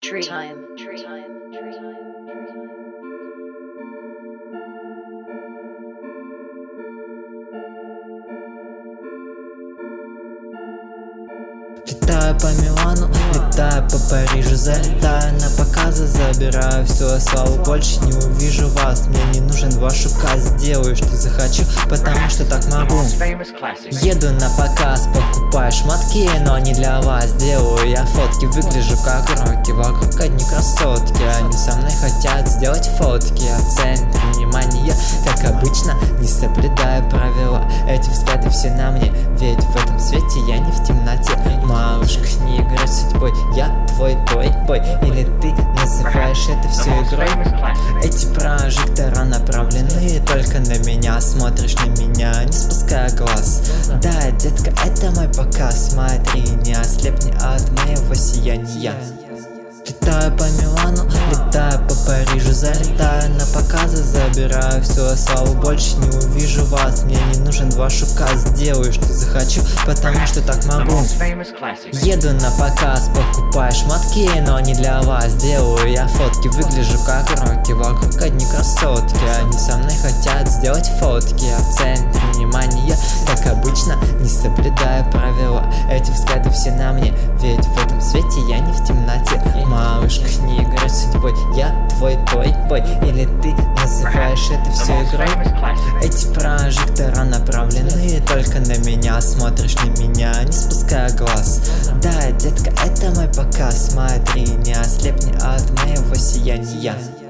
Tree time. Летаю по Милану, летаю по Парижу, залетаю на показы, забираю всю славу, больше не увижу вас. Мне не нужен ваш указ, сделаю, что захочу, потому что так могу. Еду на показ, покупаю шмотки, но не для вас. Делаю я фотки, выгляжу как роки, вокруг одни красотки. Они со мной хотят сделать фотки, а в центре внимания, как обычно, не соблюдаю правила. Эти взгляды все на мне, ведь в этом свете я не в темноте. Малышка, не играй с судьбой, я твой бой. Или ты называешь это все игрой? Эти прожектора направлены только на меня. Смотришь на меня, не спуская глаз. Да, детка, это мой показ. Смотри, не ослепни от моего сияния. Летаю по Милану, летаю по Парижу, залетаю на показы, забираю всю славу, больше не увижу вас. Мне не нужен ваш указ, делаю, что захочу, потому что так могу. Еду на показ, покупаю шмотки, но не для вас. Делаю я фотки, выгляжу как роки, вокруг одни красотки. Они со мной хотят сделать фотки, а в центре внимания, как обычно, не соблюдаю правила. Эти взгляды все на мне, ведь в этом свете я не в темноте. Малышка, не играй с судьбой, я твой бой. Или ты называешь это все игрой? Эти прожектора направлены только на меня. Смотришь на меня, не спуская глаз. Да, детка, это мой показ. Смотри, не ослепни от моего сияния.